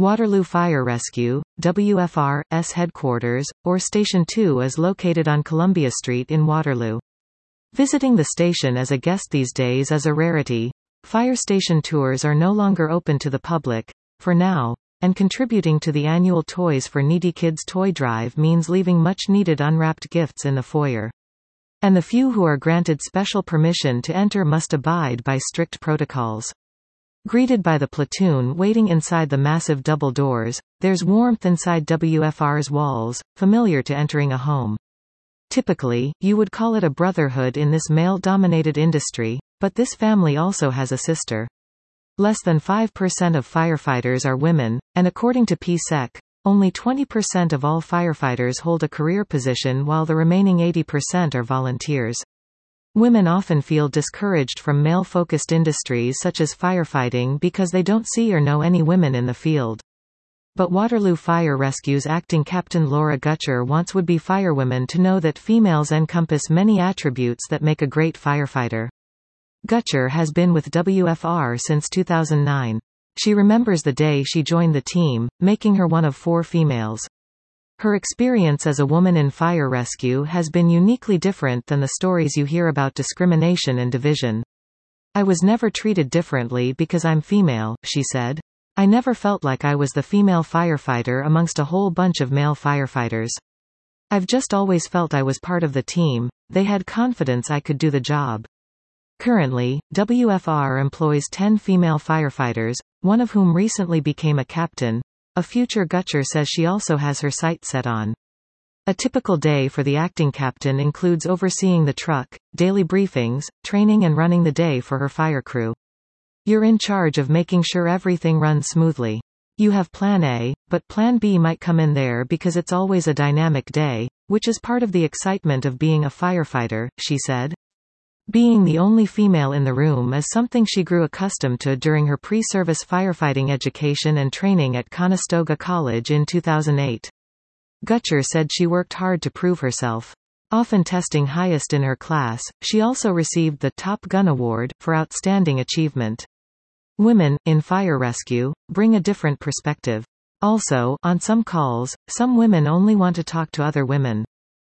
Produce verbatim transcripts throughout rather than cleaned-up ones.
Waterloo Fire Rescue, W F R's headquarters, or Station two is located on Columbia Street in Waterloo. Visiting the station as a guest these days is a rarity. Fire station tours are no longer open to the public, for now, and contributing to the annual Toys for Needy Kids toy drive means leaving much-needed unwrapped gifts in the foyer. And the few who are granted special permission to enter must abide by strict protocols. Greeted by the platoon waiting inside the massive double doors, there's warmth inside W F R's walls, familiar to entering a home. Typically, you would call it a brotherhood in this male-dominated industry, but this family also has a sister. Less than five percent of firefighters are women, and according to P S E C, only twenty percent of all firefighters hold a career position while the remaining eighty percent are volunteers. Women often feel discouraged from male-focused industries such as firefighting because they don't see or know any women in the field. But Waterloo Fire Rescue's acting captain Laura Gutcher wants would-be firewomen to know that females encompass many attributes that make a great firefighter. Gutcher has been with W F R since two thousand nine. She remembers the day she joined the team, making her one of four females. Her experience as a woman in fire rescue has been uniquely different than the stories you hear about discrimination and division. "I was never treated differently because I'm female," she said. "I never felt like I was the female firefighter amongst a whole bunch of male firefighters. I've just always felt I was part of the team. They had confidence I could do the job." Currently, W F R employs ten female firefighters, one of whom recently became a captain, a future Gutcher says she also has her sight set on. A typical day for the acting captain includes overseeing the truck, daily briefings, training and running the day for her fire crew. You're in charge of making sure everything runs smoothly. You have Plan A, but Plan B might come in there because it's always a dynamic day, which is part of the excitement of being a firefighter, she said. Being the only female in the room is something she grew accustomed to during her pre-service firefighting education and training at Conestoga College in two thousand eight. Gutcher said she worked hard to prove herself. Often testing highest in her class, she also received the Top Gun Award for outstanding achievement. Women, in fire rescue, bring a different perspective. Also, on some calls, some women only want to talk to other women.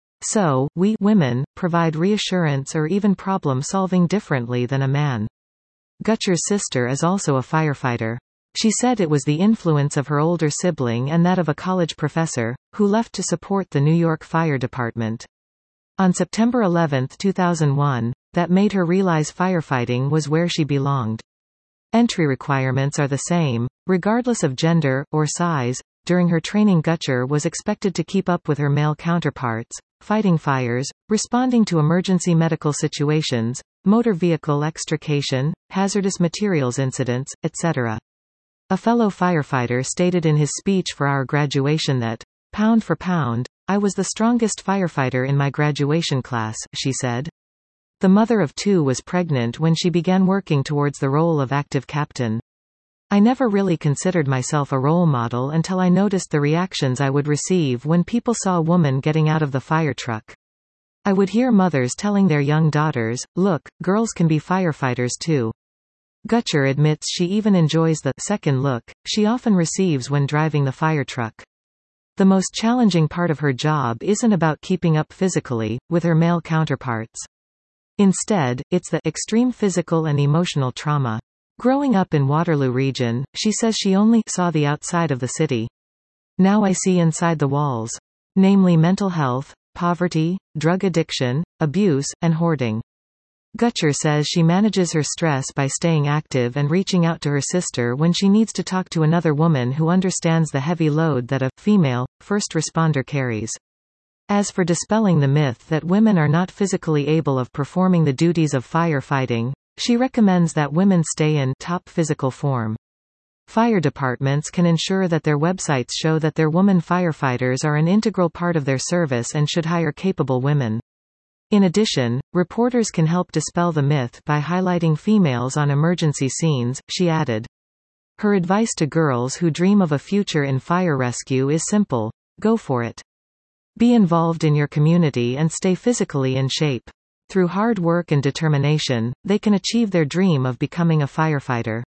So, we women provide reassurance or even problem-solving differently than a man. Gutcher's sister is also a firefighter. She said it was the influence of her older sibling and that of a college professor, who left to support the New York Fire Department. On September eleventh two thousand one, that made her realize firefighting was where she belonged. Entry requirements are the same, regardless of gender or size. During her training, Gutcher was expected to keep up with her male counterparts, fighting fires, responding to emergency medical situations, motor vehicle extrication, hazardous materials incidents, et cetera. A fellow firefighter stated in his speech for our graduation that, "Pound for pound, I was the strongest firefighter in my graduation class," she said. The mother of two was pregnant when she began working towards the role of active captain. "I never really considered myself a role model until I noticed the reactions I would receive when people saw a woman getting out of the fire truck. I would hear mothers telling their young daughters, 'Look, girls can be firefighters too.'" Gutcher admits she even enjoys the second look she often receives when driving the fire truck. The most challenging part of her job isn't about keeping up physically with her male counterparts. Instead, it's the extreme physical and emotional trauma. Growing up in Waterloo region, she says she only saw the outside of the city. "Now I see inside the walls. Namely mental health, poverty, drug addiction, abuse, and hoarding." Gutcher says she manages her stress by staying active and reaching out to her sister when she needs to talk to another woman who understands the heavy load that a female first responder carries. As for dispelling the myth that women are not physically able of performing the duties of firefighting, she recommends that women stay in top physical form. Fire departments can ensure that their websites show that their woman firefighters are an integral part of their service and should hire capable women. In addition, reporters can help dispel the myth by highlighting females on emergency scenes, she added. Her advice to girls who dream of a future in fire rescue is simple: go for it. Be involved in your community and stay physically in shape. Through hard work and determination, they can achieve their dream of becoming a firefighter.